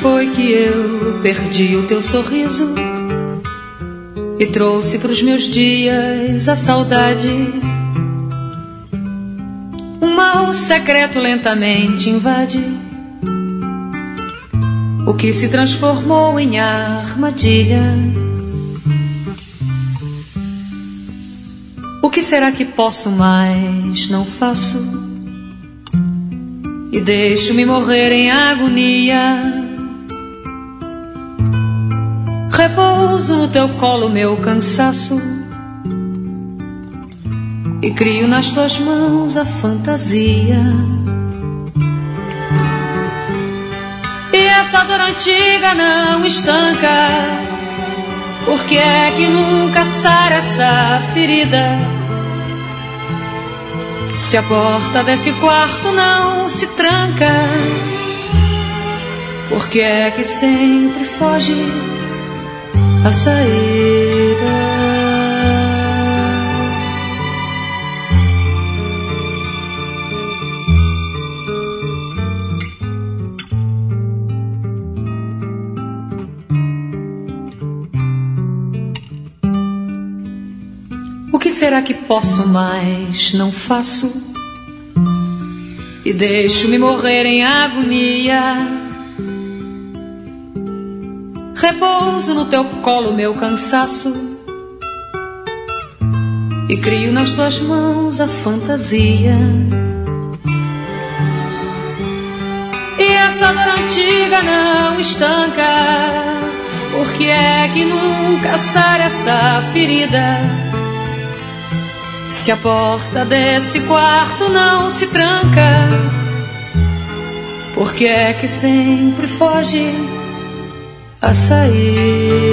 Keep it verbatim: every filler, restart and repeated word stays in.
foi que eu perdi o teu sorriso e trouxe pros meus dias a saudade? Um mal secreto lentamente invade o que se transformou em armadilha. O que será que posso mais? Não faço e deixo-me morrer em agonia. Repouso no teu colo meu cansaço e crio nas tuas mãos a fantasia. E essa dor antiga não estanca, por que é que nunca sara essa ferida? Se a porta desse quarto não se tranca, por que é que sempre foge a saída? O que será que posso mais? Não faço e deixo-me morrer em agonia. Repouso no teu colo meu cansaço e crio nas tuas mãos a fantasia. E essa dor antiga não estanca, por que é que nunca sara essa ferida? Se a porta desse quarto não se tranca, por que é que sempre foge a sair?